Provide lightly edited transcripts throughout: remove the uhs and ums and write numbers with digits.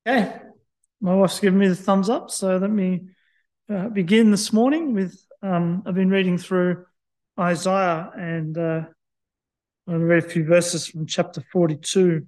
Okay, my wife's given me the thumbs up, so let me begin this morning with I've been reading through Isaiah and I've read a few verses from chapter 42.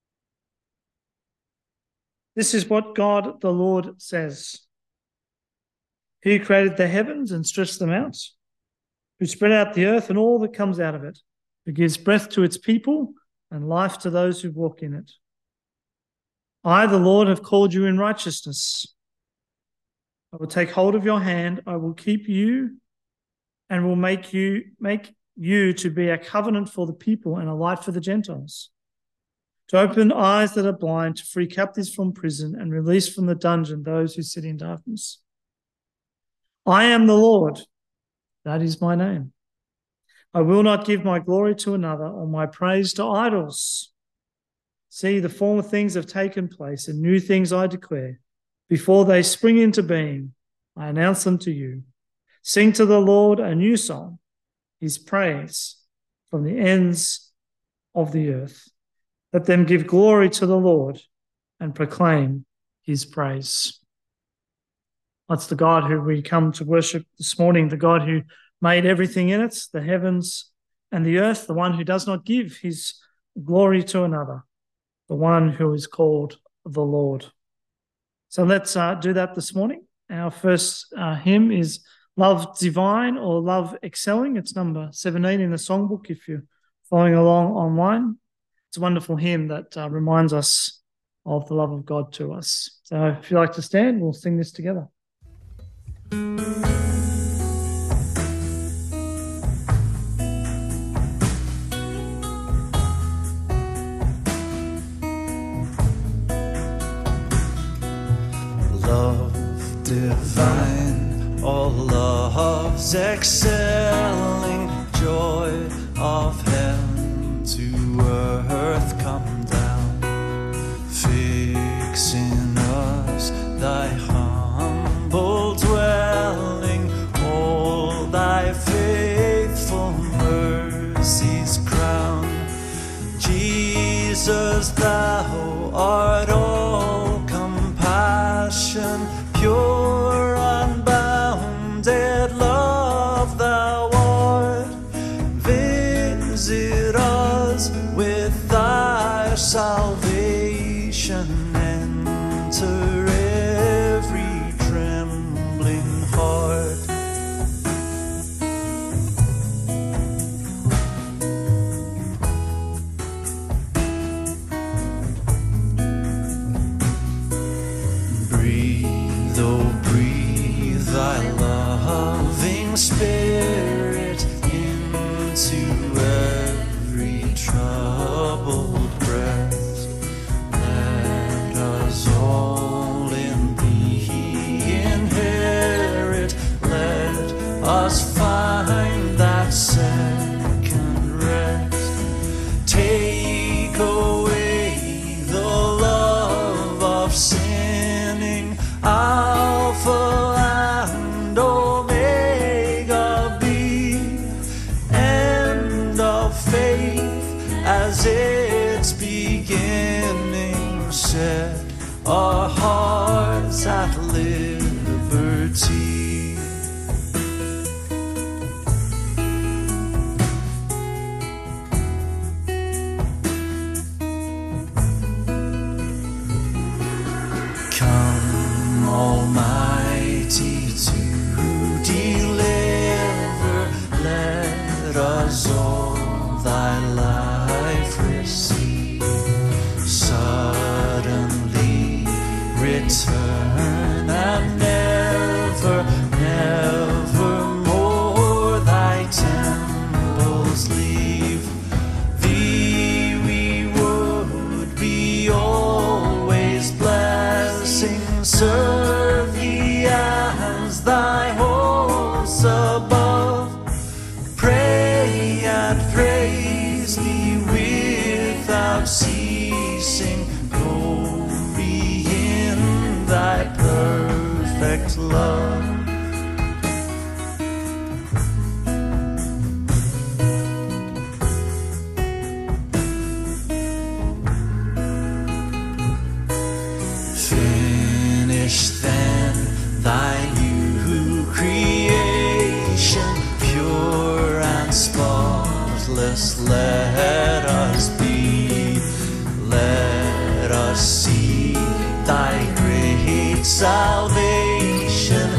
This is what God the Lord says. He created the heavens and stretched them out, who spread out the earth and all that comes out of it, who gives breath to its people and life to those who walk in it. I, the Lord, have called you in righteousness. I will take hold of your hand. I will keep you and will make you to be a covenant for the people and a light for the Gentiles, to open eyes that are blind, to free captives from prison and release from the dungeon those who sit in darkness. I am the Lord. That is my name. I will not give my glory to another or my praise to idols. See, the former things have taken place and new things I declare. Before they spring into being, I announce them to you. Sing to the Lord a new song, his praise from the ends of the earth. Let them give glory to the Lord and proclaim his praise. That's the God who we come to worship this morning, the God who made everything in it, the heavens and the earth, the one who does not give his glory to another, the one who is called the Lord. So let's do that this morning. Our first hymn is Love Divine or Love Excelling. It's number 17 in the songbook if you're following along online. It's a wonderful hymn that reminds us of the love of God to us. So if you'd like to stand, we'll sing this together. Love divine, all love's excelling, joy of heaven to earth come down, fix in us thy humble dwelling, all thy faithful mercies crown. Jesus, thou art all compassion, pure unbounded love thou art. Visit us with thy salvation, enter every trembling heart. Breathe, oh breathe thy loving spirit into every troubled breast. Let us all in thee inherit. Let us find that second rest. Take away the love of sinning, Alpha and Omega be, end of faith as its beginning, set our hearts at liberty. Come, Almighty, to deliver. Let us all thy life receive. Suddenly return and never, never more thy temples leave. Thee we would be always blessing, serve thee as thy hosts above. Pray and praise thee without ceasing, glory in thy perfect love. Jesus, let us be. Let us see thy great salvation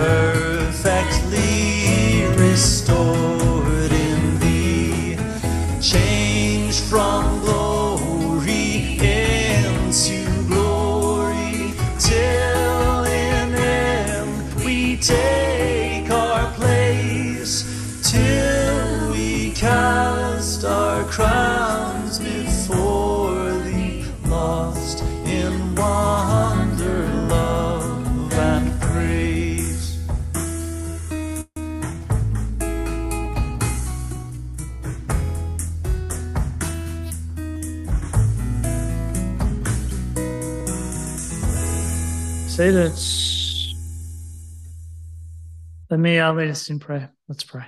perfectly restored in thee, changed from glory into glory, till in him we take our place, till we cast our crowns before thee, lost in wonder, love, and praise. Seated. Let me lead us in prayer. Let's pray.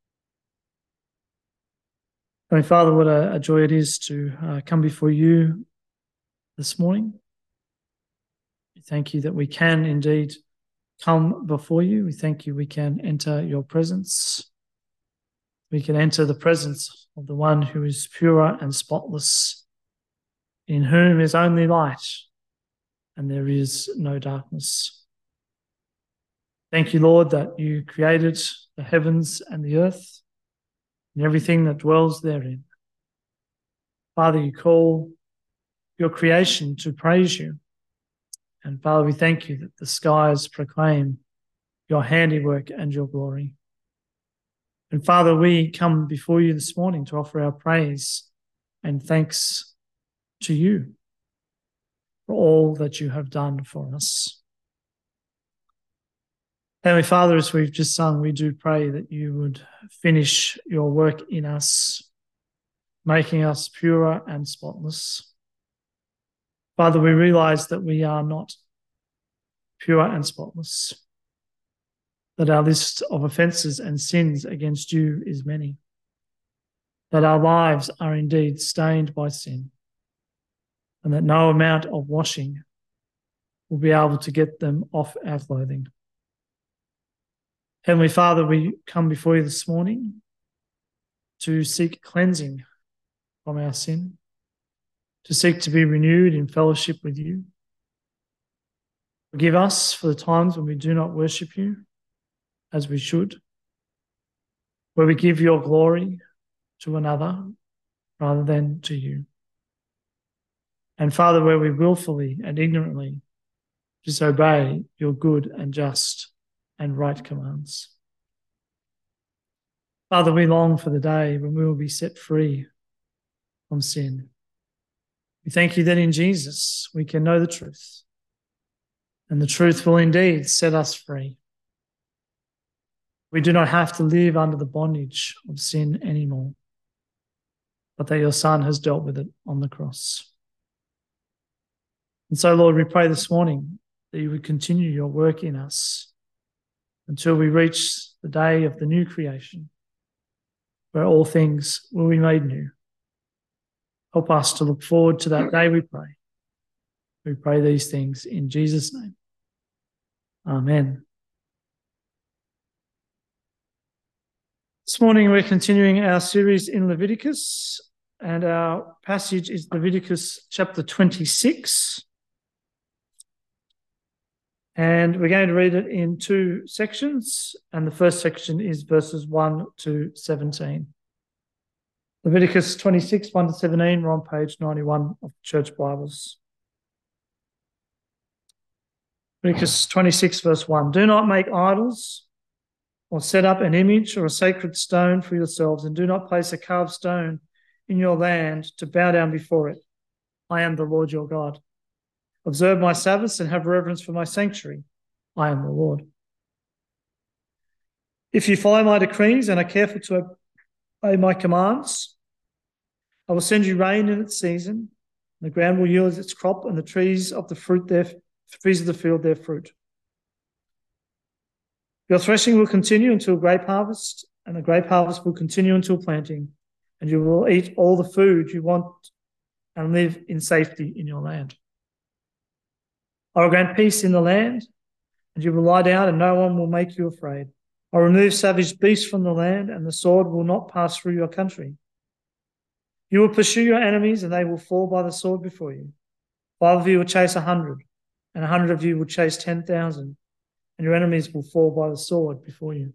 Heavenly Father, what a joy it is to come before you this morning. We thank you that we can indeed come before you. We thank you we can enter your presence. We can enter the presence of the one who is pure and spotless, in whom is only light, and there is no darkness. Thank you, Lord, that you created the heavens and the earth and everything that dwells therein. Father, you call your creation to praise you. And Father, we thank you that the skies proclaim your handiwork and your glory. And Father, we come before you this morning to offer our praise and thanks to you for all that you have done for us. Heavenly Father, as we've just sung, we do pray that you would finish your work in us, making us pure and spotless. Father, we realize that we are not pure and spotless, that our list of offences and sins against you is many, that our lives are indeed stained by sin, and that no amount of washing will be able to get them off our clothing. Heavenly Father, we come before you this morning to seek cleansing from our sin, to seek to be renewed in fellowship with you. Forgive us for the times when we do not worship you as we should, where we give your glory to another rather than to you. And Father, where we willfully and ignorantly disobey your good and just and right commands. Father, we long for the day when we will be set free from sin. We thank you that in Jesus we can know the truth, and the truth will indeed set us free. We do not have to live under the bondage of sin anymore, but that your Son has dealt with it on the cross. And so, Lord, we pray this morning that you would continue your work in us until we reach the day of the new creation, where all things will be made new. Help us to look forward to that day, we pray. We pray these things in Jesus' name. Amen. This morning we're continuing our series in Leviticus, and our passage is Leviticus chapter 26. And we're going to read it in two sections, and the first section is verses 1 to 17. Leviticus 26, 1 to 17, we're on page 91 of the Church Bibles. Leviticus 26, verse 1. Do not make idols or set up an image or a sacred stone for yourselves, and do not place a carved stone in your land to bow down before it. I am the Lord your God. Observe my Sabbaths and have reverence for my sanctuary. I am the Lord. If you follow my decrees and are careful to obey my commands, I will send you rain in its season. The ground will yield its crop, and the trees of the field their fruit. Your threshing will continue until grape harvest, and the grape harvest will continue until planting, and you will eat all the food you want and live in safety in your land. I will grant peace in the land, and you will lie down, and no one will make you afraid. I will remove savage beasts from the land, and the sword will not pass through your country. You will pursue your enemies, and they will fall by the sword before you. 5 of you will chase 100, and 100 of you will chase 10,000, and your enemies will fall by the sword before you.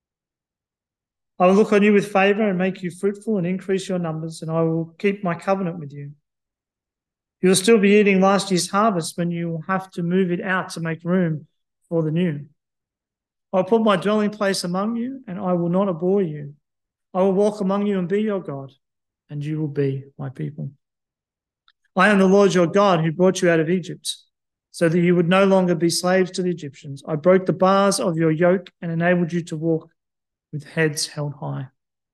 I will look on you with favour and make you fruitful and increase your numbers, and I will keep my covenant with you. You will still be eating last year's harvest when you will have to move it out to make room for the new. I will put my dwelling place among you, and I will not abhor you. I will walk among you and be your God, and you will be my people. I am the Lord your God who brought you out of Egypt, so that you would no longer be slaves to the Egyptians. I broke the bars of your yoke and enabled you to walk with heads held high.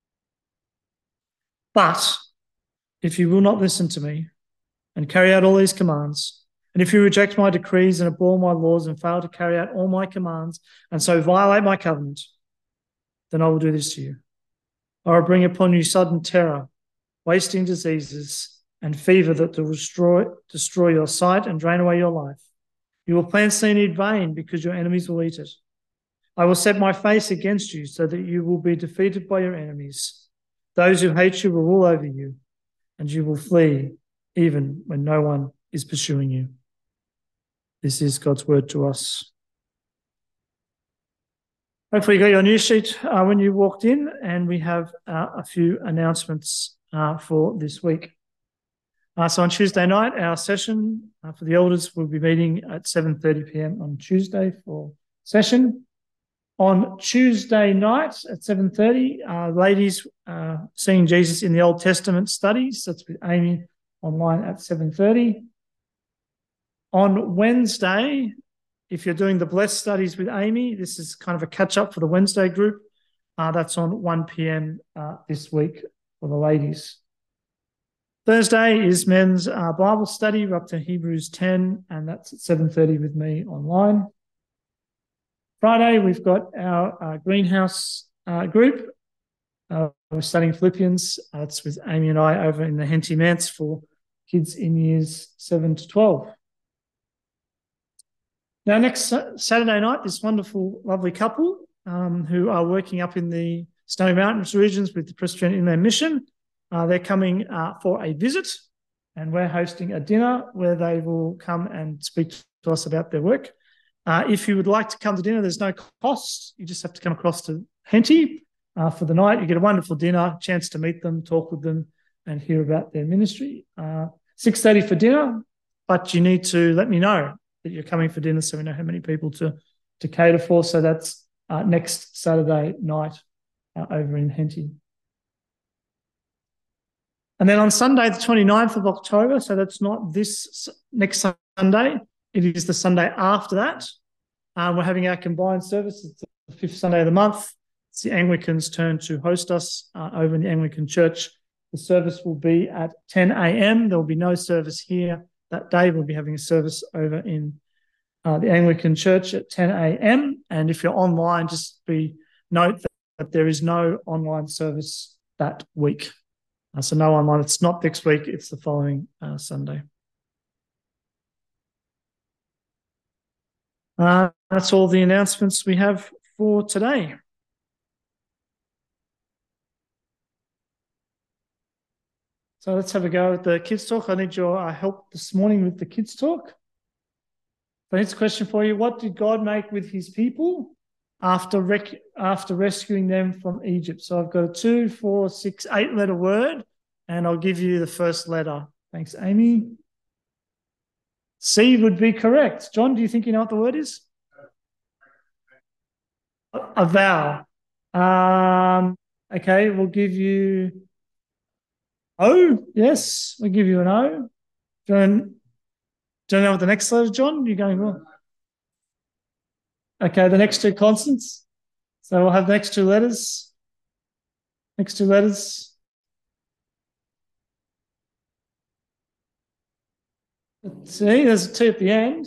But if you will not listen to me and carry out all these commands, and if you reject my decrees and abhor my laws and fail to carry out all my commands and so violate my covenant, then I will do this to you. I will bring upon you sudden terror, wasting diseases, and fever that will destroy your sight and drain away your life. You will plant seed in vain because your enemies will eat it. I will set my face against you so that you will be defeated by your enemies. Those who hate you will rule over you, and you will flee even when no one is pursuing you. This is God's word to us. Hopefully you got your news sheet when you walked in, and we have a few announcements for this week. So on Tuesday night, our session for the elders will be meeting at 7:30 p.m. on Tuesday for session. On Tuesday night at 7:30, ladies seeing Jesus in the Old Testament studies. That's with Amy online at 7:30. On Wednesday, if you're doing the Blessed studies with Amy, this is kind of a catch-up for the Wednesday group. That's on 1 p.m. This week for the ladies. Thursday is men's Bible study. We're up to Hebrews 10, and that's at 7:30 with me online. Friday, we've got our greenhouse group. We're studying Philippians. It's with Amy and I over in the Henty Manse for kids in years 7 to 12. Now, next Saturday night, this wonderful, lovely couple who are working up in the Snowy Mountains regions with the Presbyterian Inland Mission, they're coming for a visit, and we're hosting a dinner where they will come and speak to us about their work. If you would like to come to dinner, there's no cost. You just have to come across to Henty for the night. You get a wonderful dinner, chance to meet them, talk with them, and hear about their ministry. 6:30 for dinner, but you need to let me know that you're coming for dinner so we know how many people to cater for. So that's next Saturday night over in Henty. And then on Sunday, the 29th of October, so that's not this next Sunday, it is the Sunday after that. We're having our combined service. It's the fifth Sunday of the month. It's the Anglicans' turn to host us over in the Anglican Church. The service will be at 10 a.m. There will be no service here that day. We'll be having a service over in the Anglican Church at 10 a.m. And if you're online, just note that there is no online service that week. So no online. It's not next week. It's the following Sunday. That's all the announcements we have for today. So let's have a go at the kids' talk. I need your help this morning with the kids' talk. So here's a question for you. What did God make with his people after rescuing them from Egypt? So I've got a 2, 4, 6, 8-letter word, and I'll give you the first letter. Thanks, Amy. C would be correct. John, do you think you know what the word is? A vowel. Okay, we'll give you O. Yes, we'll give you an O. Do you know what the next letter is, John? You're going wrong. Okay, the next 2 consonants. So we'll have the next 2 letters. Next 2 letters. Let's see, there's a T at the end.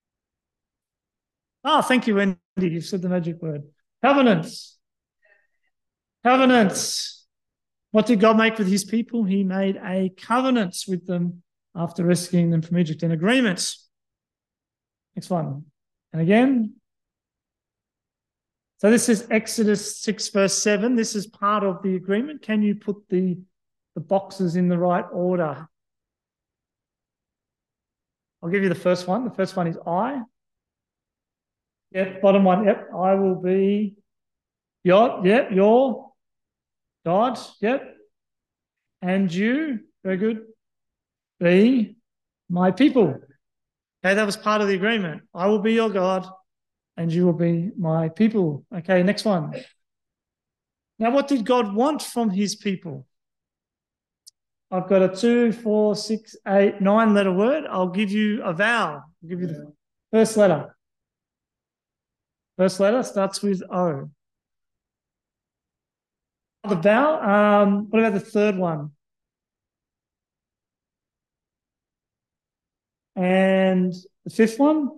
Oh, thank you, Wendy. You've said the magic word. Covenants. Covenants. What did God make with his people? He made a covenant with them after rescuing them from Egypt, an agreement. Next one. And again. So this is Exodus 6 verse 7. This is part of the agreement. Can you put the the boxes in the right order. I'll give you the first one. The first one is I. Yep, bottom one. Yep, I will be your God. Yep. And you, very good, be my people. Okay, that was part of the agreement. I will be your God and you will be my people. Okay, next one. Now, what did God want from his people? I've got a 2, 4, 6, 8, 9 letter word. I'll give you a vowel. I'll give you the first letter. First letter starts with O. The vowel, what about the third one? And the fifth one?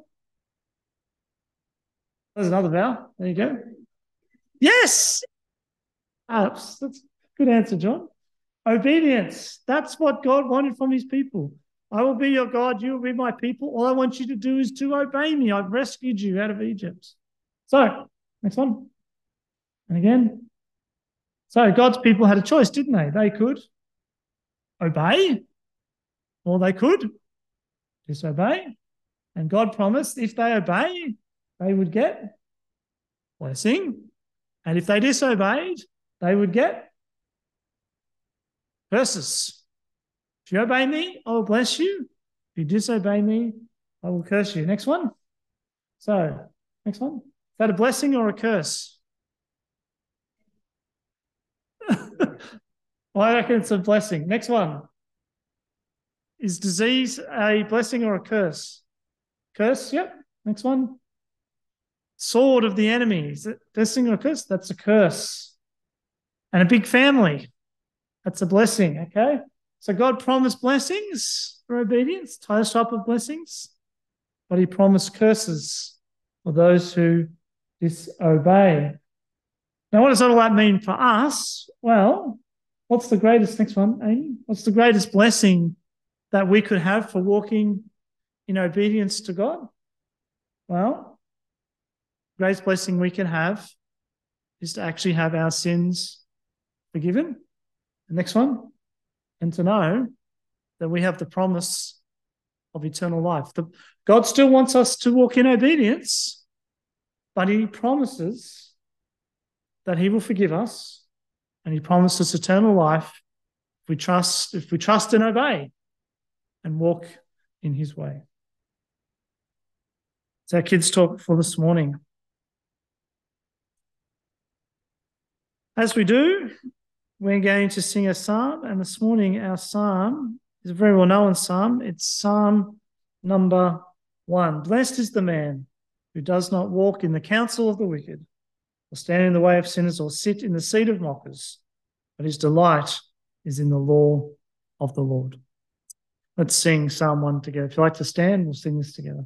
There's another vowel. There you go. Yes! That's a good answer, John. Obedience. That's what God wanted from his people. I will be your God, you will be my people. All I want you to do is to obey me. I've rescued you out of Egypt. So, next one. And again. So God's people had a choice, didn't they? They could obey or they could disobey. And God promised if they obey, they would get blessing. And if they disobeyed, they would get curses. If you obey me, I will bless you. If you disobey me, I will curse you. Next one. So, next one. Is that a blessing or a curse? I reckon it's a blessing. Next one. Is disease a blessing or a curse? Curse, yep. Next one. Sword of the enemy. Is it a blessing or a curse? That's a curse. And a big family. That's a blessing, okay? So God promised blessings for obedience, those type of blessings, but he promised curses for those who disobey. Now, what does all that mean for us? Well, what's the greatest, next one, Amy? What's the greatest blessing that we could have for walking in obedience to God? Well, the greatest blessing we can have is to actually have our sins forgiven. The next one, and to know that we have the promise of eternal life. God still wants us to walk in obedience, but he promises that he will forgive us, and he promises eternal life if we trust and obey and walk in his way. It's our kids' talk for this morning. As we do, we're going to sing a psalm, and this morning our psalm is a very well-known psalm. It's Psalm number 1. Blessed is the man who does not walk in the counsel of the wicked, or stand in the way of sinners, or sit in the seat of mockers, but his delight is in the law of the Lord. Let's sing Psalm 1 together. If you'd like to stand, we'll sing this together.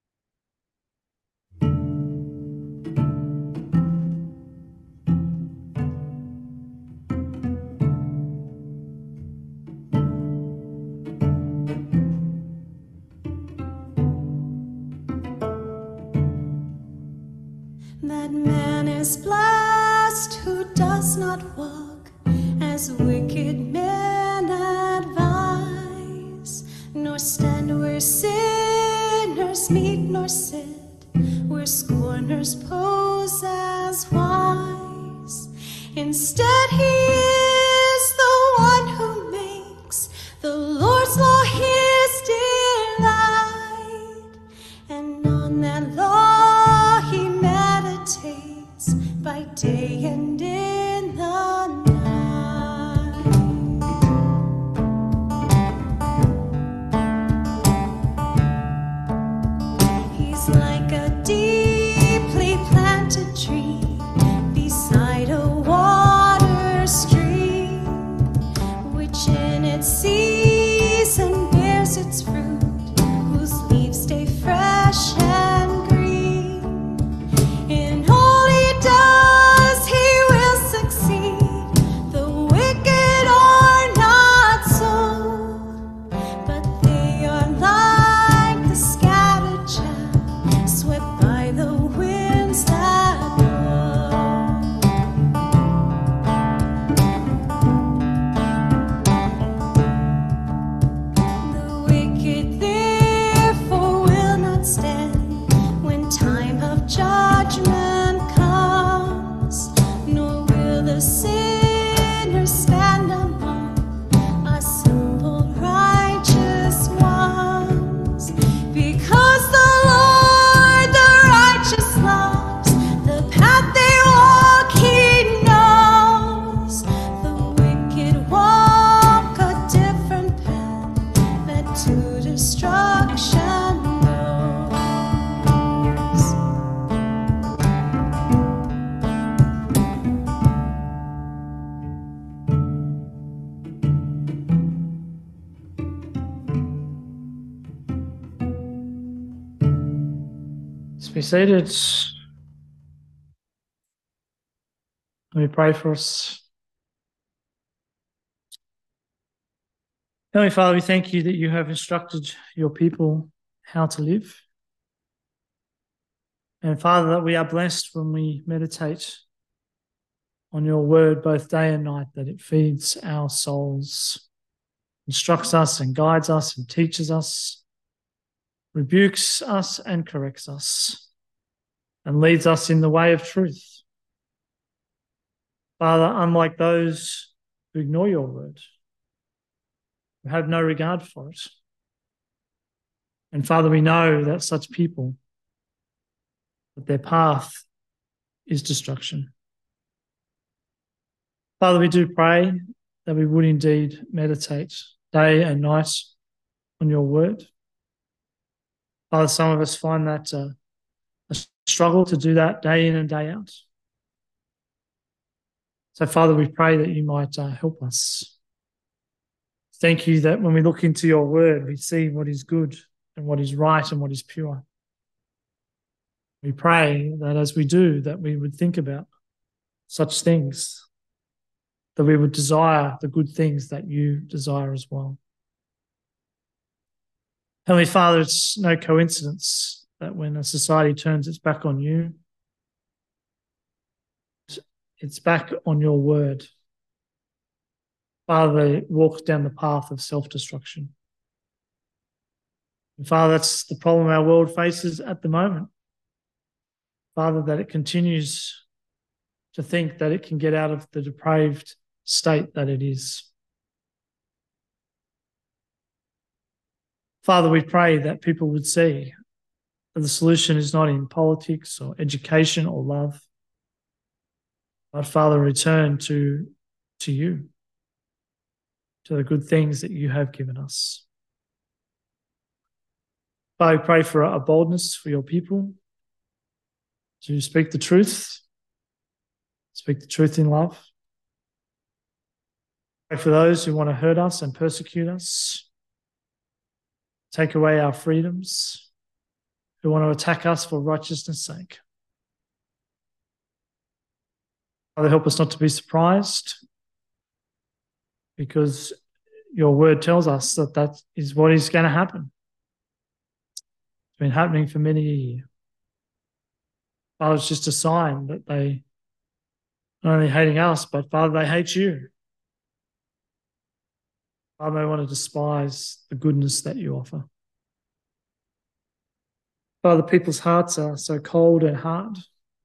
That man is blessed who does not walk as wicked men advise, nor stand where sinners meet, nor sit where scorners pose as wise. Instead, he is the one who makes the Lord's law his delight, and on that law he meditates by day and in the night. He's like a deeply planted tree beside a water stream, which in its season bears its fruit, whose leaves stay fresh and green. In all he does, he will succeed. The wicked are not so, but they are like the scattered chaff swept by the winds that blow. Be seated. Let me pray for us. Heavenly Father, we thank you that you have instructed your people how to live. And Father, that we are blessed when we meditate on your word both day and night, that it feeds our souls, instructs us and guides us and teaches us, rebukes us and corrects us, and leads us in the way of truth. Father, unlike those who ignore your word, who have no regard for it. And Father, we know that such people, that their path is destruction. Father, we do pray that we would indeed meditate day and night on your word. Father, some of us find that a struggle to do that day in and day out. So, Father, we pray that you might help us. Thank you that when we look into your word, we see what is good and what is right and what is pure. We pray that as we do, that we would think about such things, that we would desire the good things that you desire as well. Heavenly Father, it's no coincidence that when a society turns its back on you, it's back on your word. Father, they walk down the path of self-destruction. And Father, that's the problem our world faces at the moment. Father, that it continues to think that it can get out of the depraved state that it is. Father, we pray that people would see that the solution is not in politics or education or love, but Father, return to you, to the good things that you have given us. Father, we pray for a boldness for your people to speak the truth in love. Pray for those who want to hurt us and persecute us, take away our freedoms, who want to attack us for righteousness' sake. Father, help us not to be surprised, because your word tells us that that is what is going to happen. It's been happening for many a year. Father, it's just a sign that they not only hating us, but Father, they hate you. Father, they want to despise the goodness that you offer. Father, people's hearts are so cold and hard.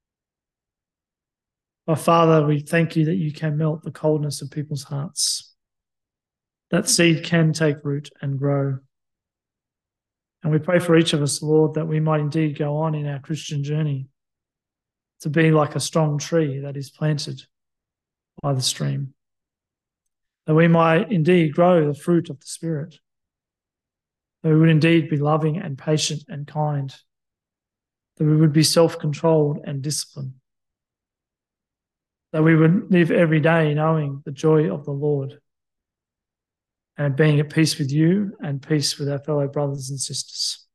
Oh, Father, we thank you that you can melt the coldness of people's hearts. That seed can take root and grow. And we pray for each of us, Lord, that we might indeed go on in our Christian journey to be like a strong tree that is planted by the stream. That we might indeed grow the fruit of the Spirit. That we would indeed be loving and patient and kind. That we would be self-controlled and disciplined. That we would live every day knowing the joy of the Lord and being at peace with you and peace with our fellow brothers and sisters.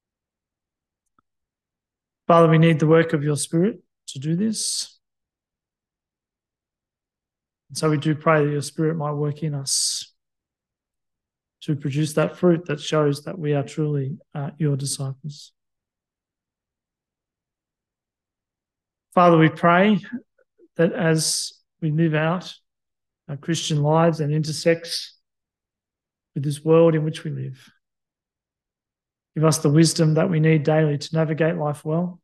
Father, we need the work of your Spirit to do this. And so we do pray that your Spirit might work in us to produce that fruit that shows that we are truly your disciples. Father, we pray that as we live out our Christian lives and intersect with this world in which we live, give us the wisdom that we need daily to navigate life well.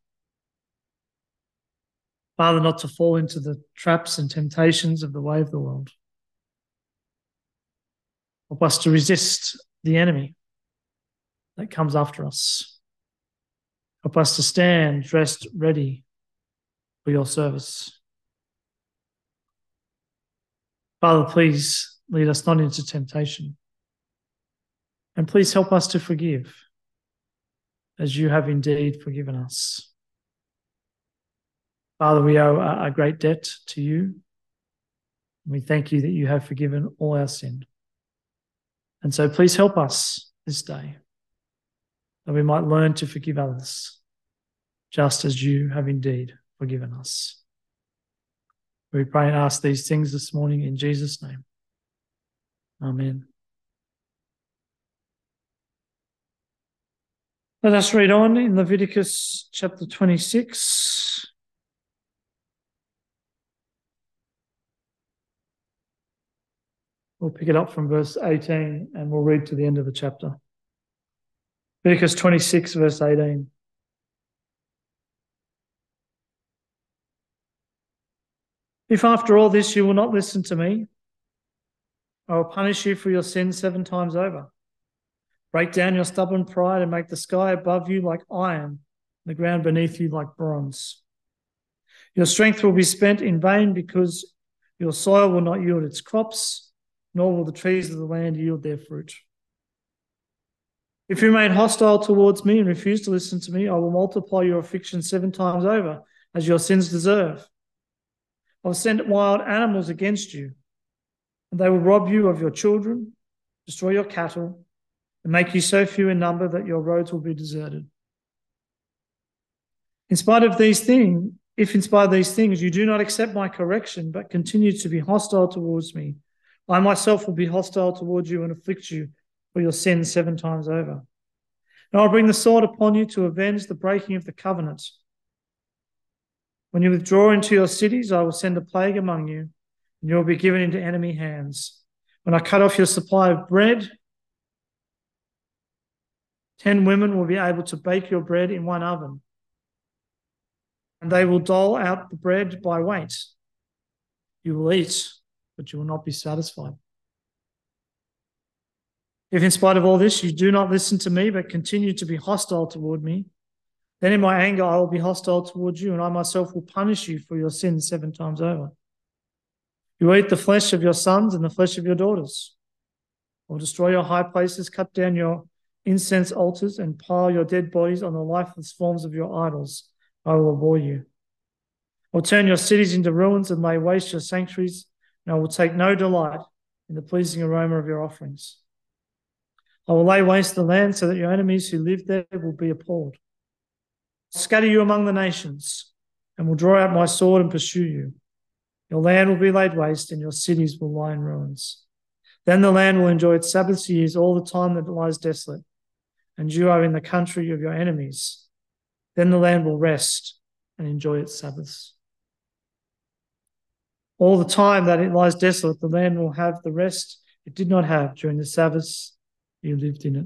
Father, not to fall into the traps and temptations of the way of the world. Help us to resist the enemy that comes after us. Help us to stand dressed ready for your service. Father, please lead us not into temptation. And please help us to forgive as you have indeed forgiven us. Father, we owe a great debt to you. We thank you that you have forgiven all our sin. And so please help us this day that we might learn to forgive others. just as you have indeed forgiven us. We pray and ask these things this morning in Jesus' name. Amen. Let us read on in Leviticus chapter 26. We'll pick it up from verse 18 and we'll read to the end of the chapter. Leviticus 26, verse 18. If after all this you will not listen to me, I will punish you for your sins 7 times over. Break down your stubborn pride and make the sky above you like iron, and the ground beneath you like bronze. Your strength will be spent in vain because your soil will not yield its crops, nor will the trees of the land yield their fruit. If you remain hostile towards me and refuse to listen to me, I will multiply your affliction 7 times over, as your sins deserve. I will send wild animals against you, and they will rob you of your children, destroy your cattle, and make you so few in number that your roads will be deserted. In spite of these things, if in spite of these things you do not accept my correction, but continue to be hostile towards me, I myself will be hostile towards you and afflict you for your sins 7 times over. And I'll bring the sword upon you to avenge the breaking of the covenant. When you withdraw into your cities, I will send a plague among you, and you will be given into enemy hands. When I cut off your supply of bread, 10 women will be able to bake your bread in one oven, and they will dole out the bread by weight. You will eat, but you will not be satisfied. If in spite of all this you do not listen to me, but continue to be hostile toward me, then in my anger I will be hostile towards you, and I myself will punish you for your sins 7 times over. You will eat the flesh of your sons and the flesh of your daughters. I will destroy your high places, cut down your incense altars, and pile your dead bodies on the lifeless forms of your idols. I will abhor you. I will turn your cities into ruins and lay waste your sanctuaries, and I will take no delight in the pleasing aroma of your offerings. I will lay waste the land so that your enemies who live there will be appalled. I will scatter you among the nations, and will draw out my sword and pursue you. Your land will be laid waste, and your cities will lie in ruins. Then the land will enjoy its Sabbath years all the time that it lies desolate, and you are in the country of your enemies. Then the land will rest and enjoy its Sabbaths. All the time that it lies desolate, the land will have the rest it did not have during the Sabbaths you lived in it.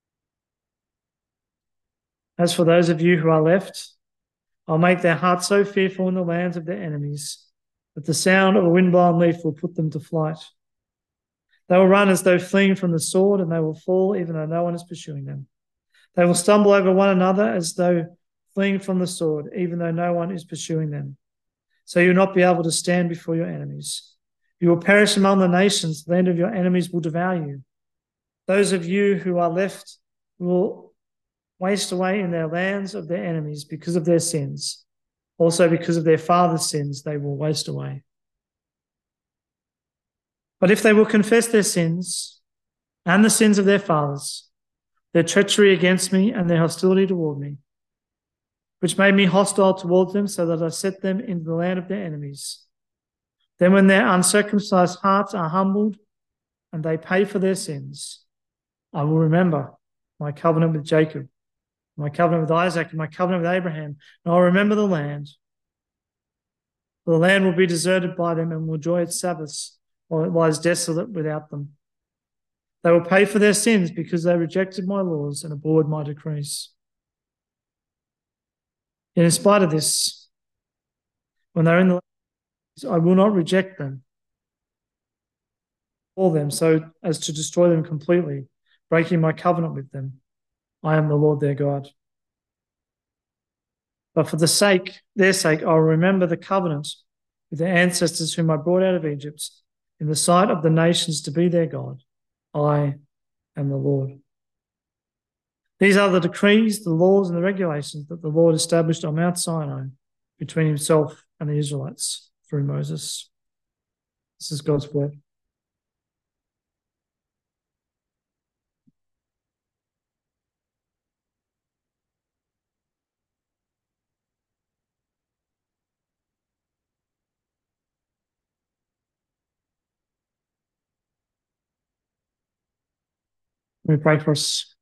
As for those of you who are left, I'll make their hearts so fearful in the lands of their enemies that the sound of a wind-blown leaf will put them to flight. They will run as though fleeing from the sword, and they will fall even though no one is pursuing them. They will stumble over one another as though fleeing from the sword, even though no one is pursuing them. So you will not be able to stand before your enemies. You will perish among the nations. The land of your enemies will devour you. Those of you who are left will waste away in their lands of their enemies because of their sins. Also because of their fathers' sins, they will waste away. But if they will confess their sins and the sins of their fathers, their treachery against me and their hostility toward me, which made me hostile towards them so that I set them into the land of their enemies, then when their uncircumcised hearts are humbled and they pay for their sins, I will remember my covenant with Jacob, my covenant with Isaac, and my covenant with Abraham, and I'll remember the land. For the land will be deserted by them and will enjoy its Sabbaths while it lies desolate without them. They will pay for their sins because they rejected my laws and abhorred my decrees. Yet in spite of this, when they're in the land, I will not reject them, all them, so as to destroy them completely, breaking my covenant with them. I am the Lord their God. But for their sake, I will remember the covenant with their ancestors whom I brought out of Egypt in the sight of the nations to be their God. I am the Lord. These are the decrees, the laws, and the regulations that the Lord established on Mount Sinai between himself and the Israelites through Moses. This is God's word. Let me pray for us.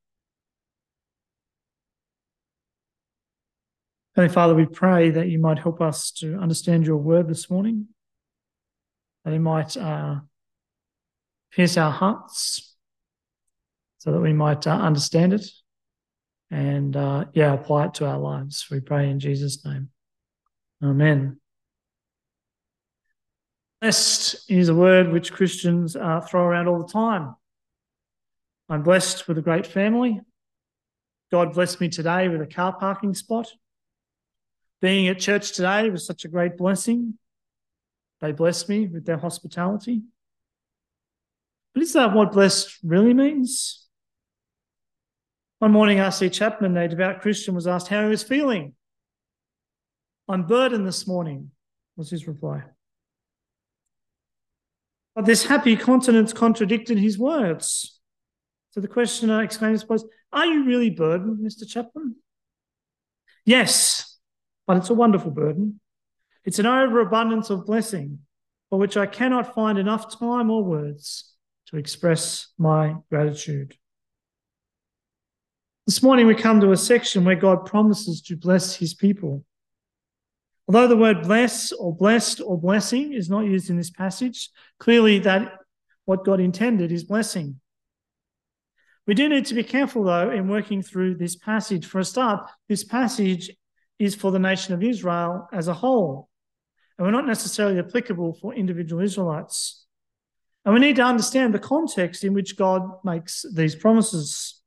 Heavenly Father, we pray that you might help us to understand your word this morning, that it might pierce our hearts so that we might understand it and, apply it to our lives. We pray in Jesus' name. Amen. Blessed is a word which Christians throw around all the time. I'm blessed with a great family. God blessed me today with a car parking spot. Being at church today was such a great blessing. They blessed me with their hospitality. But is that what blessed really means? One morning, R.C. Chapman, a devout Christian, was asked how he was feeling. I'm burdened this morning, was his reply. But this happy countenance contradicted his words. So the questioner exclaimed, I suppose, are you really burdened, Mr. Chapman? Yes, but it's a wonderful burden. It's an overabundance of blessing for which I cannot find enough time or words to express my gratitude. This morning we come to a section where God promises to bless his people. Although the word bless or blessed or blessing is not used in this passage, clearly that what God intended is blessing. We do need to be careful, though, in working through this passage. For a start, this passage is for the nation of Israel as a whole, and we're not necessarily applicable for individual Israelites. And we need to understand the context in which God makes these promises.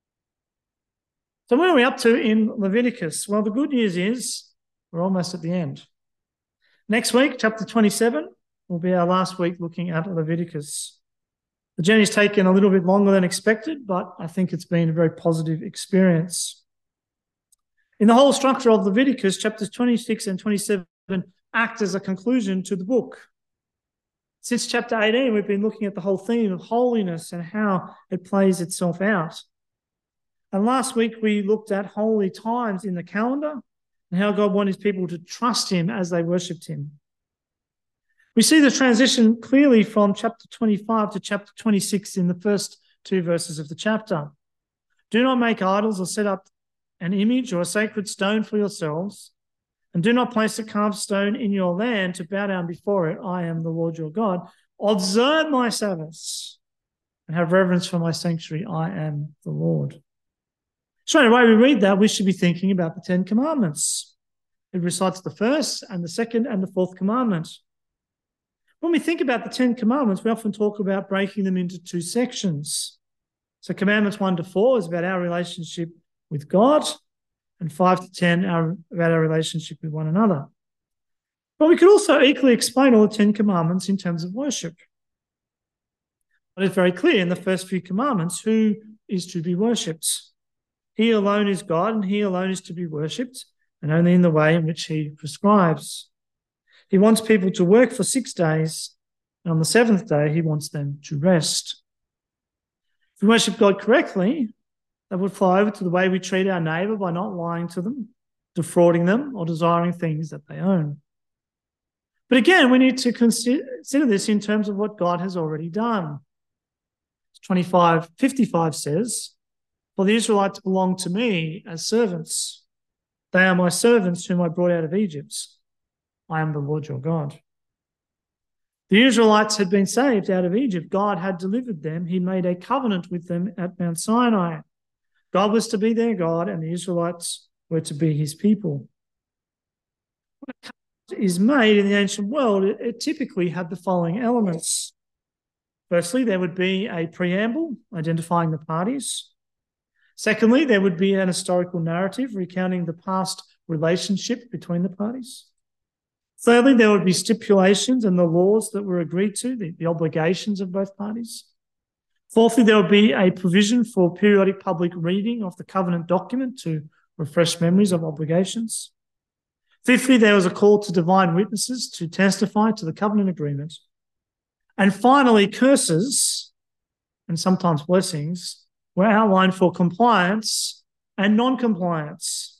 So where are we up to in Leviticus? Well, the good news is we're almost at the end. Next week, chapter 27, will be our last week looking at Leviticus. The journey's taken a little bit longer than expected, but I think it's been a very positive experience. In the whole structure of Leviticus, chapters 26 and 27 act as a conclusion to the book. Since chapter 18, we've been looking at the whole theme of holiness and how it plays itself out. And last week, we looked at holy times in the calendar and how God wanted his people to trust him as they worshipped him. We see the transition clearly from chapter 25 to chapter 26 in the first two verses of the chapter. Do not make idols or set up an image or a sacred stone for yourselves, and do not place a carved stone in your land to bow down before it. I am the Lord your God. Observe my Sabbaths and have reverence for my sanctuary. I am the Lord. Straight away we read that, we should be thinking about the Ten Commandments. It recites the first and the second and the fourth commandment. When we think about the Ten Commandments, we often talk about breaking them into two sections. So commandments 1 to 4 is about our relationship with God, and 5 to 10 about our relationship with one another. But we could also equally explain all the Ten Commandments in terms of worship. But it's very clear in the first few commandments who is to be worshipped. He alone is God, and he alone is to be worshipped, and only in the way in which he prescribes. He wants people to work for 6 days, and on the seventh day, he wants them to rest. If we worship God correctly, that would fly over to the way we treat our neighbour by not lying to them, defrauding them, or desiring things that they own. But again, we need to consider this in terms of what God has already done. 25:55 says, for the Israelites belong to me as servants. They are my servants whom I brought out of Egypt. I am the Lord your God. The Israelites had been saved out of Egypt. God had delivered them. He made a covenant with them at Mount Sinai. God was to be their God, and the Israelites were to be his people. When a covenant is made in the ancient world, it typically had the following elements. Firstly, there would be a preamble identifying the parties. Secondly, there would be an historical narrative recounting the past relationship between the parties. Thirdly, there would be stipulations and the laws that were agreed to, the obligations of both parties. Fourthly, there would be a provision for periodic public reading of the covenant document to refresh memories of obligations. Fifthly, there was a call to divine witnesses to testify to the covenant agreement. And finally, curses, and sometimes blessings, were outlined for compliance and non-compliance.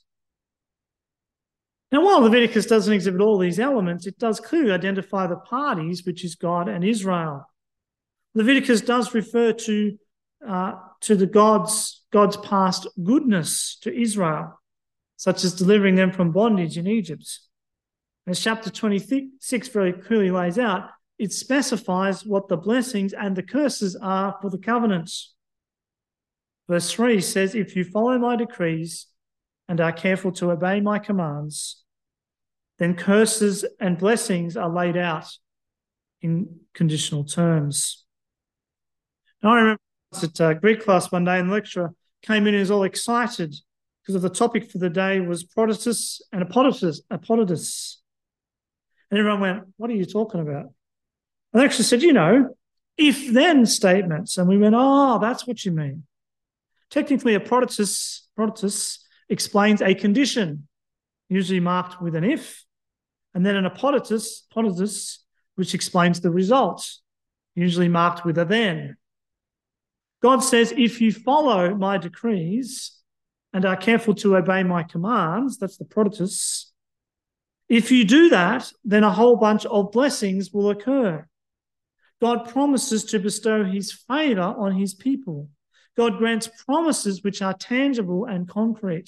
Now, while Leviticus doesn't exhibit all these elements, it does clearly identify the parties, which is God and Israel. Leviticus does refer to to the God's past goodness to Israel, such as delivering them from bondage in Egypt. As chapter 26 very clearly lays out, it specifies what the blessings and the curses are for the covenants. Verse 3 says, if you follow my decrees and are careful to obey my commands, then curses and blessings are laid out in conditional terms. Now, I remember at Greek class one day, and the lecturer came in and was all excited because of the topic for the day was prototis and apodotus. And everyone went, what are you talking about? And the lecturer said, if-then statements. And we went, oh, that's what you mean. Technically, a prototis explains a condition, usually marked with an if, and then an apodotus, which explains the result, usually marked with a then. God says, if you follow my decrees and are careful to obey my commands, that's the prototis, if you do that, then a whole bunch of blessings will occur. God promises to bestow his favour on his people. God grants promises which are tangible and concrete.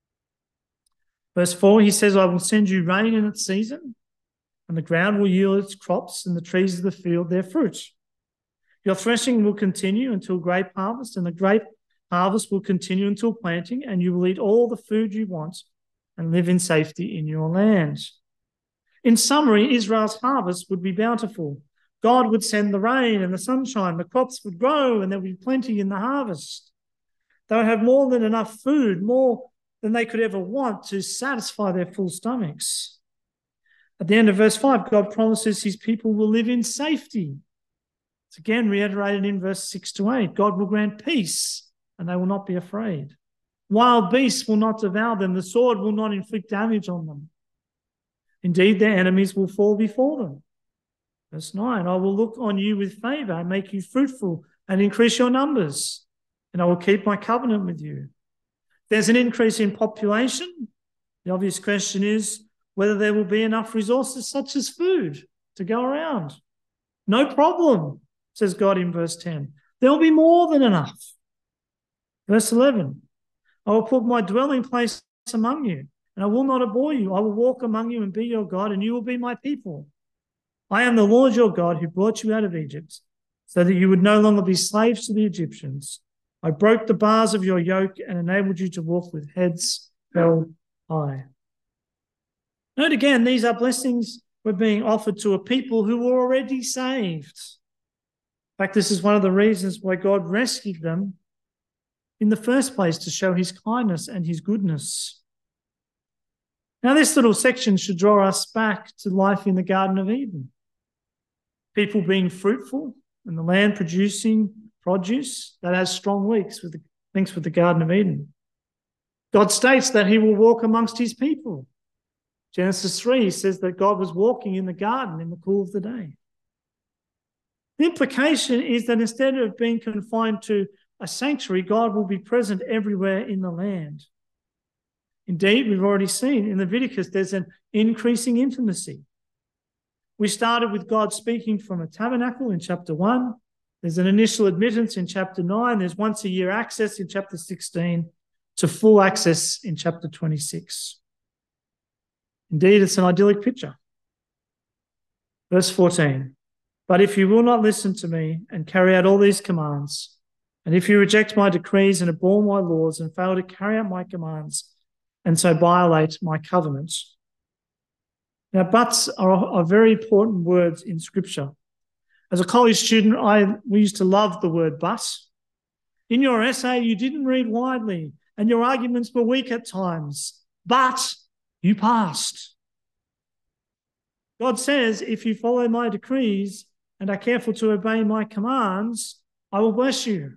Verse 4, he says, I will send you rain in its season, and the ground will yield its crops, and the trees of the field their fruit. Your threshing will continue until grape harvest, and the grape harvest will continue until planting, and you will eat all the food you want and live in safety in your land. In summary, Israel's harvest would be bountiful. God would send the rain and the sunshine, the crops would grow, and there would be plenty in the harvest. They would have more than enough food, more than they could ever want to satisfy their full stomachs. At the end of verse 5, God promises his people will live in safety. It's again reiterated in verse 6 to 8. God will grant peace, and they will not be afraid. Wild beasts will not devour them. The sword will not inflict damage on them. Indeed, their enemies will fall before them. Verse 9, I will look on you with favour and make you fruitful and increase your numbers, and I will keep my covenant with you. There's an increase in population. The obvious question is whether there will be enough resources such as food to go around. No problem, says God in verse 10. There will be more than enough. Verse 11, I will put my dwelling place among you, and I will not abhor you. I will walk among you and be your God, and you will be my people. I am the Lord your God who brought you out of Egypt, so that you would no longer be slaves to the Egyptians. I broke the bars of your yoke and enabled you to walk with heads held high. Note again, these are blessings were being offered to a people who were already saved. In fact, this is one of the reasons why God rescued them in the first place, to show his kindness and his goodness. Now, this little section should draw us back to life in the Garden of Eden. People being fruitful and the land producing produce that has strong links with the Garden of Eden. God states that he will walk amongst his people. Genesis 3 says that God was walking in the garden in the cool of the day. The implication is that instead of being confined to a sanctuary, God will be present everywhere in the land. Indeed, we've already seen in Leviticus there's an increasing intimacy. We started with God speaking from a tabernacle in chapter 1. There's an initial admittance in chapter 9. There's once a year access in chapter 16 to full access in chapter 26. Indeed, it's an idyllic picture. Verse 14, but if you will not listen to me and carry out all these commands, and if you reject my decrees and abhor my laws and fail to carry out my commands and so violate my covenants. Now, buts are very important words in Scripture. As a college student, we used to love the word but. In your essay, you didn't read widely and your arguments were weak at times, but you passed. God says, if you follow my decrees and are careful to obey my commands, I will bless you.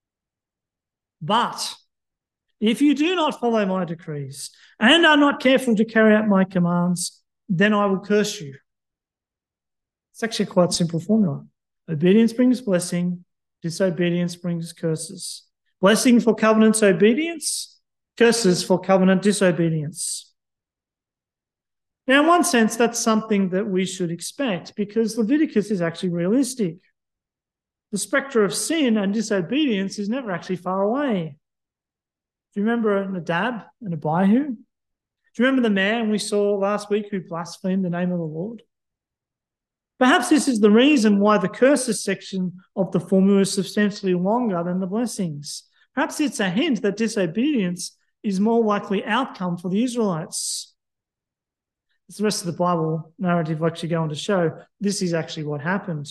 But if you do not follow my decrees and are not careful to carry out my commands, then I will curse you. It's actually quite a simple formula. Obedience brings blessing, disobedience brings curses. Blessing for covenant's obedience, curses for covenant disobedience. Now, in one sense, that's something that we should expect because Leviticus is actually realistic. the spectre of sin and disobedience is never actually far away. Do you remember Nadab and Abihu? Do you remember the man we saw last week who blasphemed the name of the Lord? Perhaps this is the reason why the curses section of the formula is substantially longer than the blessings. Perhaps it's a hint that disobedience is more likely outcome for the Israelites. As the rest of the Bible narrative actually go on to show, this is actually what happened.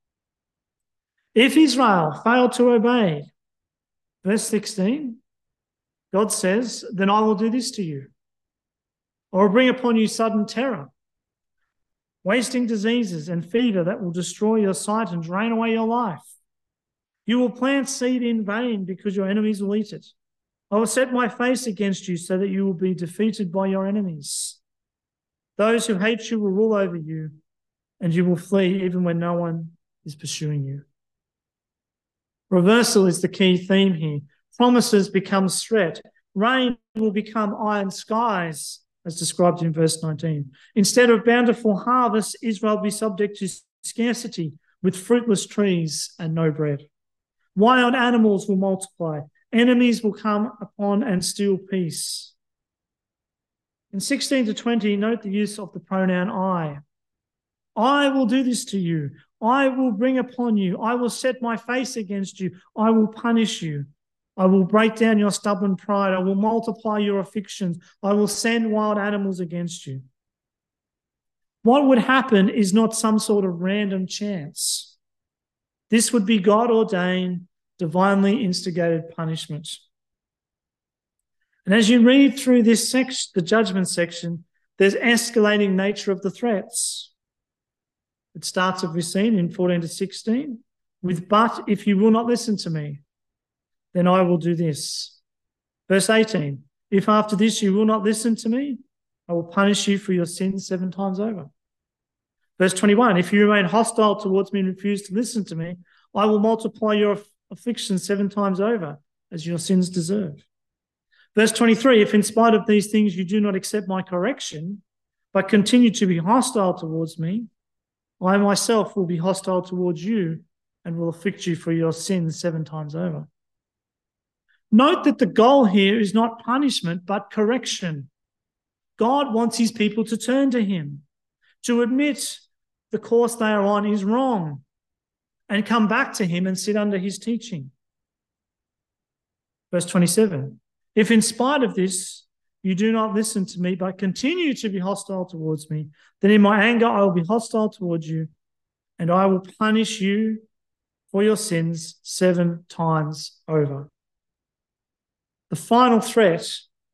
If Israel failed to obey, verse 16, God says, then I will do this to you. I will bring upon you sudden terror, wasting diseases and fever that will destroy your sight and drain away your life. You will plant seed in vain because your enemies will eat it. I will set my face against you so that you will be defeated by your enemies. Those who hate you will rule over you, and you will flee even when no one is pursuing you. Reversal is the key theme here. Promises become threat. Rain will become iron skies, as described in verse 19. Instead of bountiful harvest, Israel will be subject to scarcity with fruitless trees and no bread. Wild animals will multiply. Enemies will come upon and steal peace. In 16 to 20, note the use of the pronoun I. I will do this to you. I will bring upon you. I will set my face against you. I will punish you. I will break down your stubborn pride. I will multiply your afflictions. I will send wild animals against you. What would happen is not some sort of random chance. This would be God-ordained, divinely instigated punishment. And as you read through this section, the judgment section, there's escalating nature of the threats. It starts, as we've seen, in 14 to 16, with, but if you will not listen to me, then I will do this. Verse 18, if after this you will not listen to me, I will punish you for your sins 7 times over. Verse 21, if you remain hostile towards me and refuse to listen to me, I will multiply your afflictions 7 times over, as your sins deserve. Verse 23, if in spite of these things you do not accept my correction, but continue to be hostile towards me, I myself will be hostile towards you and will afflict you for your sins 7 times over. Note that the goal here is not punishment, but correction. God wants his people to turn to him, to admit the course they are on is wrong, and come back to him and sit under his teaching. Verse 27, if in spite of this you do not listen to me, but continue to be hostile towards me, then in my anger I will be hostile towards you, and I will punish you for your sins 7 times over. The final threat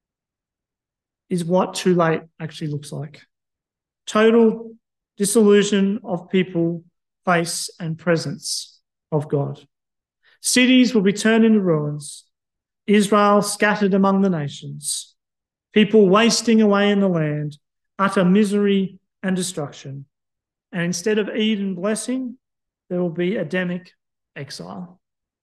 is what too late actually looks like. Total disillusion of people, face and presence of God. Cities will be turned into ruins. Israel scattered among the nations. People wasting away in the land, utter misery and destruction. And instead of Eden blessing, there will be Adamic exile.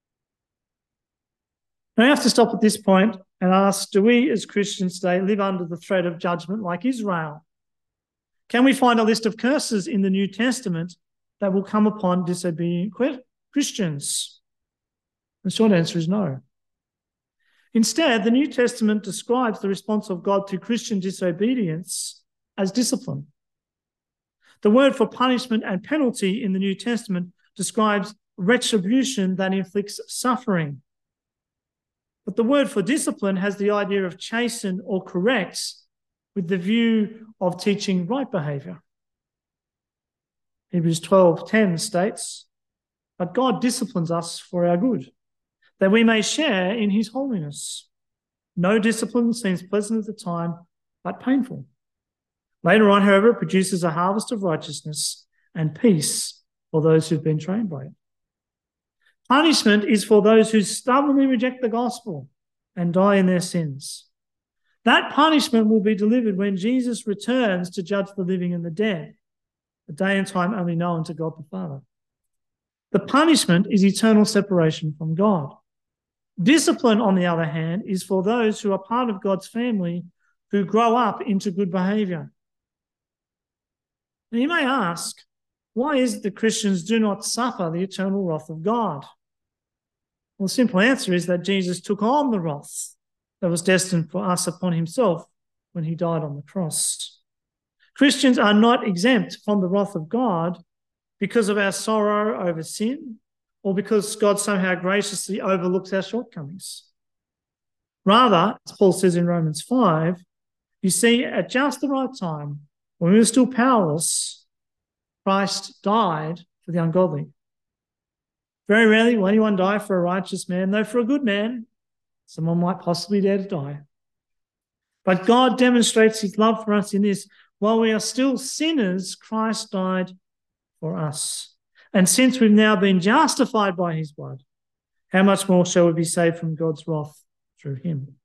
Now, I have to stop at this point and ask, do we as Christians today live under the threat of judgment like Israel? Can we find a list of curses in the New Testament that will come upon disobedient Christians? The short answer is no. Instead, the New Testament describes the response of God to Christian disobedience as discipline. The word for punishment and penalty in the New Testament describes retribution that inflicts suffering. But the word for discipline has the idea of chasten or correct with the view of teaching right behaviour. Hebrews 12:10 states, but God disciplines us for our good, that we may share in his holiness. No discipline seems pleasant at the time, but painful. Later on, however, it produces a harvest of righteousness and peace for those who've been trained by it. Punishment is for those who stubbornly reject the gospel and die in their sins. That punishment will be delivered when Jesus returns to judge the living and the dead, a day and time only known to God the Father. The punishment is eternal separation from God. Discipline, on the other hand, is for those who are part of God's family who grow up into good behaviour. Now you may ask, why is it that Christians do not suffer the eternal wrath of God? Well, the simple answer is that Jesus took on the wrath that was destined for us upon himself when he died on the cross. Christians are not exempt from the wrath of God because of our sorrow over sin or because God somehow graciously overlooks our shortcomings. Rather, as Paul says in Romans 5, you see, at just the right time, when we were still powerless, Christ died for the ungodly. Very rarely will anyone die for a righteous man, though for a good man, someone might possibly dare to die. But God demonstrates his love for us in this: while we are still sinners, Christ died for us. And since we've now been justified by his blood, how much more shall we be saved from God's wrath through him?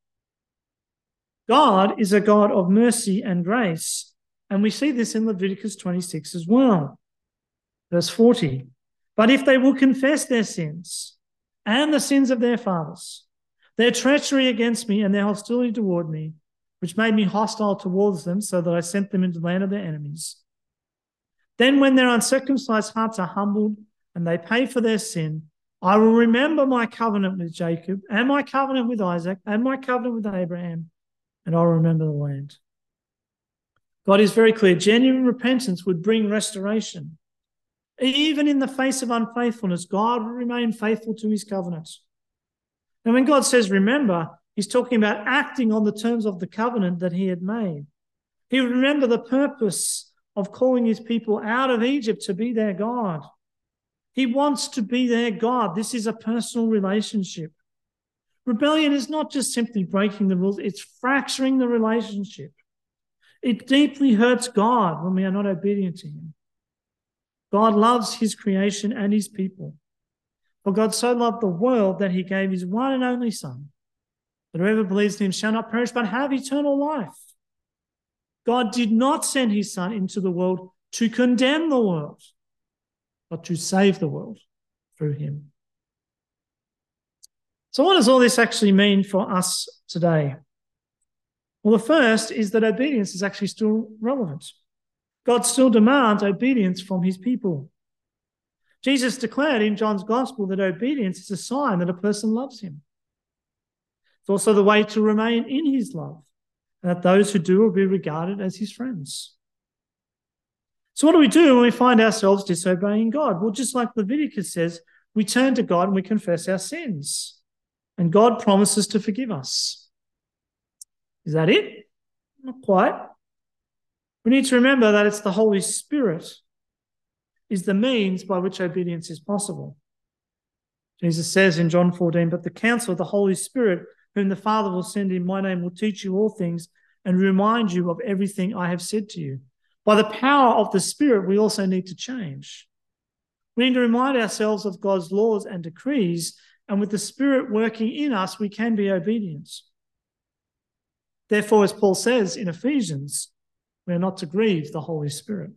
God is a God of mercy and grace, and we see this in Leviticus 26 as well. Verse 40, but if they will confess their sins and the sins of their fathers, their treachery against me and their hostility toward me, which made me hostile towards them so that I sent them into the land of their enemies, then when their uncircumcised hearts are humbled and they pay for their sin, I will remember my covenant with Jacob and my covenant with Isaac and my covenant with Abraham, and I'll remember the land. God is very clear. Genuine repentance would bring restoration. Even in the face of unfaithfulness, God will remain faithful to his covenant. And when God says remember, he's talking about acting on the terms of the covenant that he had made. He would remember the purpose of calling his people out of Egypt to be their God. He wants to be their God. This is a personal relationship. Rebellion is not just simply breaking the rules, it's fracturing the relationship. It deeply hurts God when we are not obedient to him. God loves his creation and his people. For God so loved the world that he gave his one and only Son, that whoever believes in him shall not perish but have eternal life. God did not send his Son into the world to condemn the world, but to save the world through him. So what does all this actually mean for us today? Well, the first is that obedience is actually still relevant. God still demands obedience from his people. Jesus declared in John's Gospel that obedience is a sign that a person loves him. It's also the way to remain in his love, and that those who do will be regarded as his friends. So what do we do when we find ourselves disobeying God? Well, just like Leviticus says, we turn to God and we confess our sins, and God promises to forgive us. Is that it? Not quite. We need to remember that it's the Holy Spirit is the means by which obedience is possible. Jesus says in John 14, but the counsel of the Holy Spirit, whom the Father will send in my name, will teach you all things and remind you of everything I have said to you. By the power of the Spirit, we also need to change. We need to remind ourselves of God's laws and decrees, and with the Spirit working in us, we can be obedient. Therefore, as Paul says in Ephesians, we are not to grieve the Holy Spirit.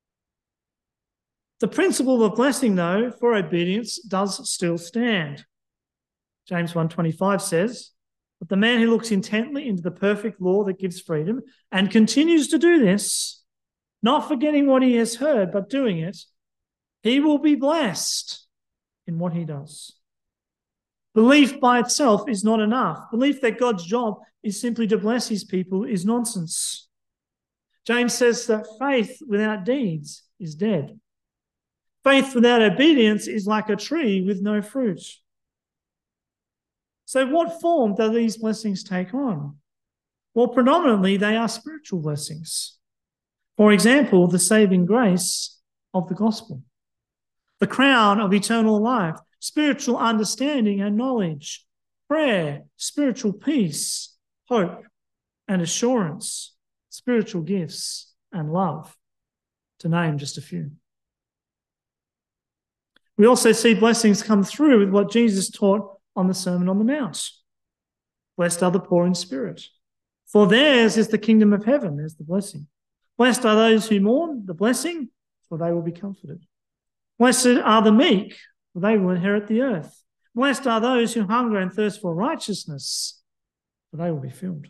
The principle of blessing, though, for obedience does still stand. James 1:25 says, but the man who looks intently into the perfect law that gives freedom and continues to do this, not forgetting what he has heard, but doing it, he will be blessed in what he does. Belief by itself is not enough. Belief that God's job is simply to bless his people is nonsense. James says that faith without deeds is dead. Faith without obedience is like a tree with no fruit. So what form do these blessings take on? Well, predominantly they are spiritual blessings. For example, the saving grace of the gospel, the crown of eternal life, spiritual understanding and knowledge, prayer, spiritual peace, hope and assurance, spiritual gifts and love, to name just a few. We also see blessings come through with what Jesus taught on the Sermon on the Mount. Blessed are the poor in spirit, for theirs is the kingdom of heaven. There's the blessing. Blessed are those who mourn, the blessing, for they will be comforted. Blessed are the meek, for they will inherit the earth. Blessed are those who hunger and thirst for righteousness, for they will be filled.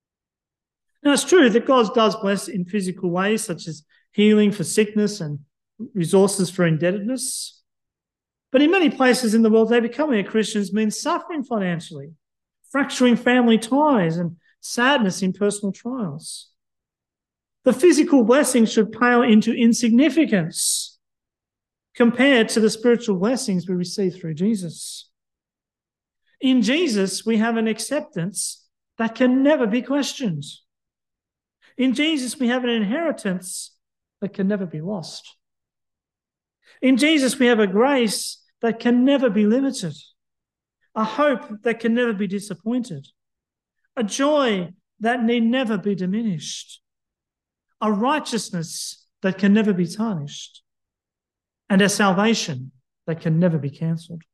Now, it's true that God does bless in physical ways, such as healing for sickness and resources for indebtedness. But in many places in the world, becoming a Christian means suffering financially, fracturing family ties, and sadness in personal trials. The physical blessings should pale into insignificance compared to the spiritual blessings we receive through Jesus. In Jesus, we have an acceptance that can never be questioned. In Jesus, we have an inheritance that can never be lost. In Jesus, we have a grace that can never be limited, a hope that can never be disappointed, a joy that need never be diminished, a righteousness that can never be tarnished, and a salvation that can never be cancelled.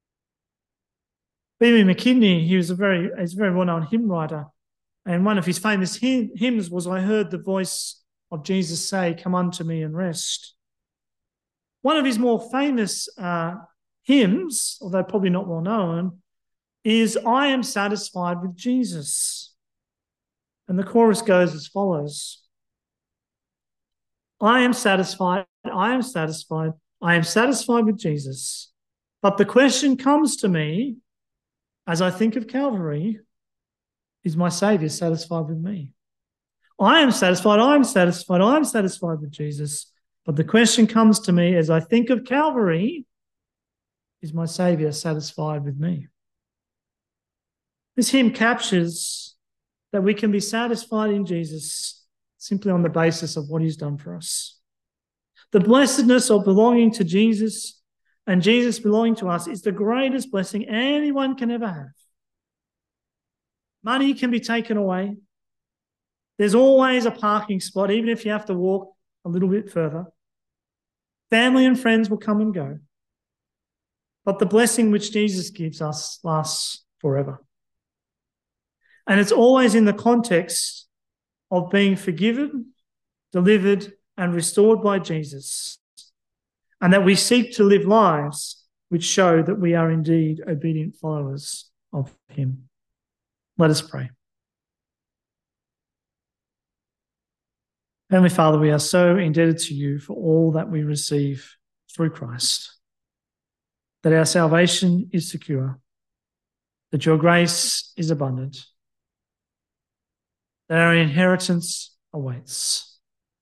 B.B. McKinney, he's a very well-known hymn writer, and one of his famous hymns was, "I heard the voice of Jesus say, 'Come unto me and rest.'" One of his more famous hymns, although probably not well known, is "I am satisfied with Jesus." And the chorus goes as follows: I am satisfied, I am satisfied, I am satisfied with Jesus. But the question comes to me as I think of Calvary, is my Saviour satisfied with me? I am satisfied, I am satisfied, I am satisfied with Jesus. But the question comes to me as I think of Calvary, is my Saviour satisfied with me? This hymn captures that we can be satisfied in Jesus simply on the basis of what he's done for us. The blessedness of belonging to Jesus and Jesus belonging to us is the greatest blessing anyone can ever have. Money can be taken away. There's always a parking spot, even if you have to walk a little bit further. Family and friends will come and go. But the blessing which Jesus gives us lasts forever. And it's always in the context of being forgiven, delivered, and restored by Jesus, and that we seek to live lives which show that we are indeed obedient followers of him. Let us pray. Heavenly Father, we are so indebted to you for all that we receive through Christ, that our salvation is secure, that your grace is abundant, that our inheritance awaits,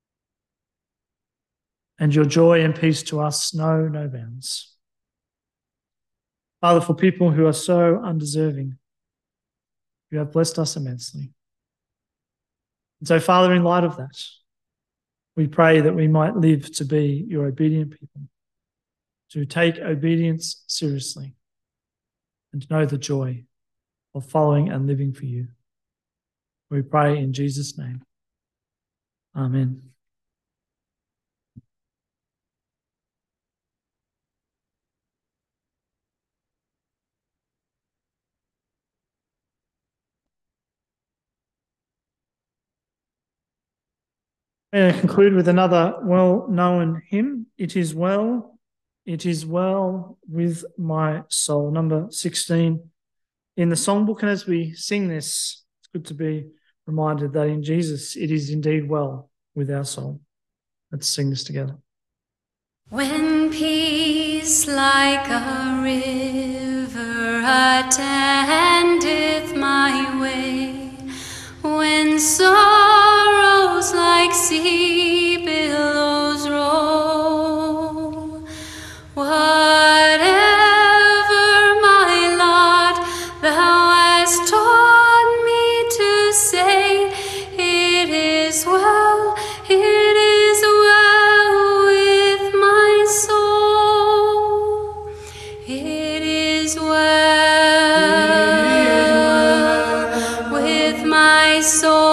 and your joy and peace to us know no bounds. Father, for people who are so undeserving, you have blessed us immensely. And so, Father, in light of that, we pray that we might live to be your obedient people, to take obedience seriously, and to know the joy of following and living for you. We pray in Jesus' name. Amen. I'm going to conclude with another well-known hymn, It Is Well With My Soul, number 16 in the songbook. And as we sing this, it's good to be reminded that in Jesus it is indeed well with our soul. Let's sing this together. When peace like a river attendeth my way, when sorrows like sea billows roll, whatever my lot, thou hast taught me to say, it is well, it is well with my soul, it is well with my soul.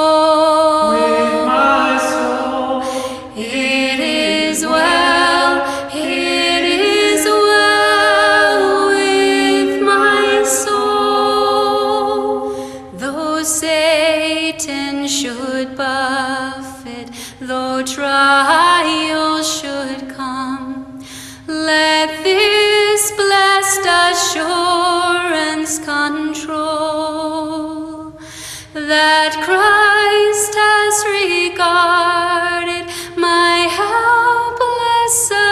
Trials should come, let this blessed assurance control, that Christ has regarded my helpless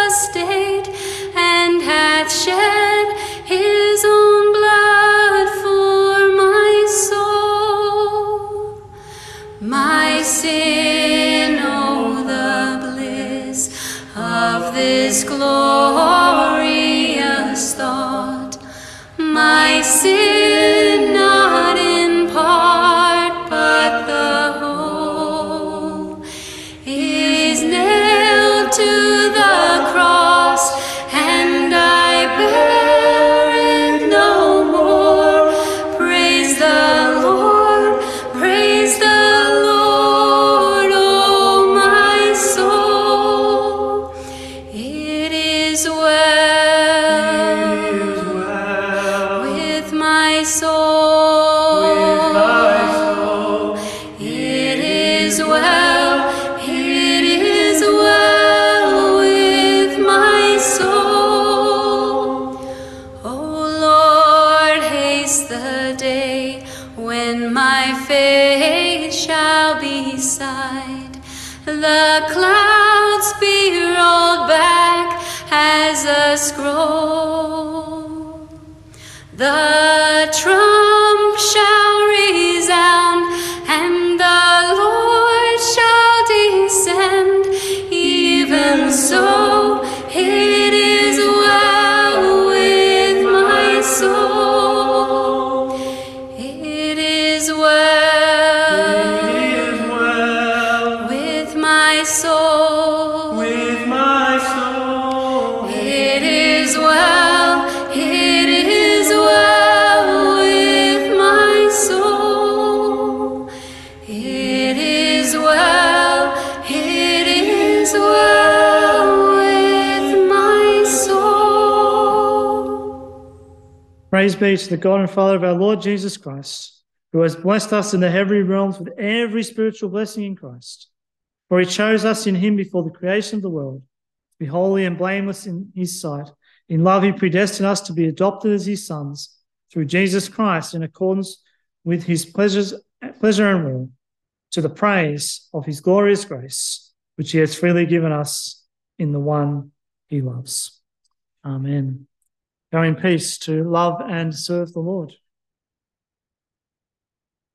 It is well, it is well with my soul. O Lord, haste the day when my face shall be sight, the clouds be rolled back as a scroll, the trump shall resound, and the Lord shall descend. Even so, it is well with my soul. It is well with my soul. With my soul. It is well, it is well with my soul. It is well, it is well with my soul. Praise be to the God and Father of our Lord Jesus Christ, who has blessed us in the heavenly realms with every spiritual blessing in Christ. For he chose us in him before the creation of the world, to be holy and blameless in his sight. In love he predestined us to be adopted as his sons through Jesus Christ in accordance with his pleasure and will, to the praise of his glorious grace, which he has freely given us in the one he loves. Amen. Go in peace to love and serve the Lord.